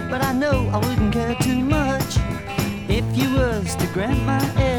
but I know I wouldn't care too much if you was to grant my